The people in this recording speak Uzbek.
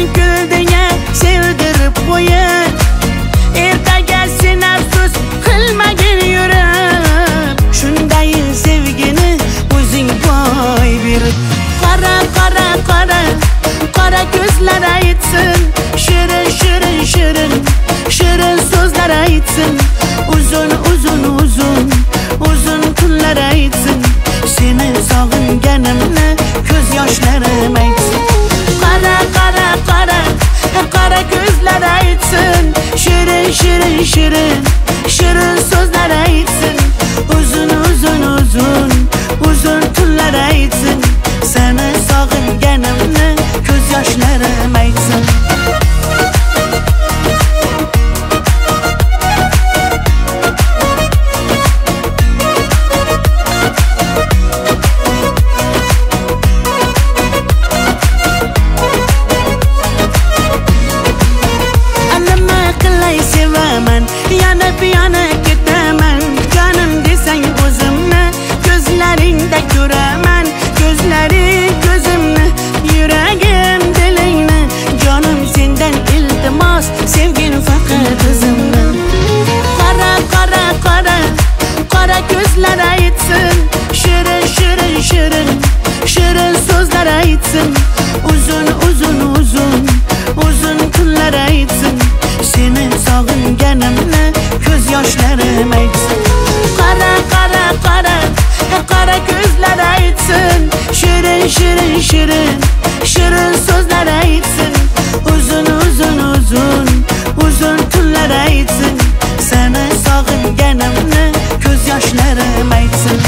güldüye sevdirip qo'yib, ertaga sen afsus qilmagin yurib. Shunday sevgini o'zing boy berib, qara qara qara qara ko'zlar aytsin, shirin shirin shirin shirin so'zlar aytsin, uzun uzun uzun uzun kunlar aytsin, seni sog'inganimni ko'z yoshlarim aytsin. Qara qara qara qara ko'zlar aytsin, shirin shirin shirin shirin so'zlar aytsin, uzun uzun uzun uzun kunlar aytsin, seni sog'inganimni ko'z yoshlarim aytsin. Yana ketaman, canım desang o'zimni, ko'zlaringda ko'raman, ko'zlaring ko'zimni, yuragim dilingni, jonim sendan iltimos, sevgin faqat o'zimni. Qara qara qara qara ko'zlar aytsin, shirin shirin shirin shirin so'zlar aytsin, uzun uzun uzun uzun kunlar aytsin, seni sog'inganimni ko'z yoshlarim aytsin. Qara qara qara qara ko'zlar aytsin, shirin shirin shirin shirin so'zlar aytsin, uzun uzun uzun uzun kunlar aytsin, seni sog'inganimni ko'z yoshlarim aytsin.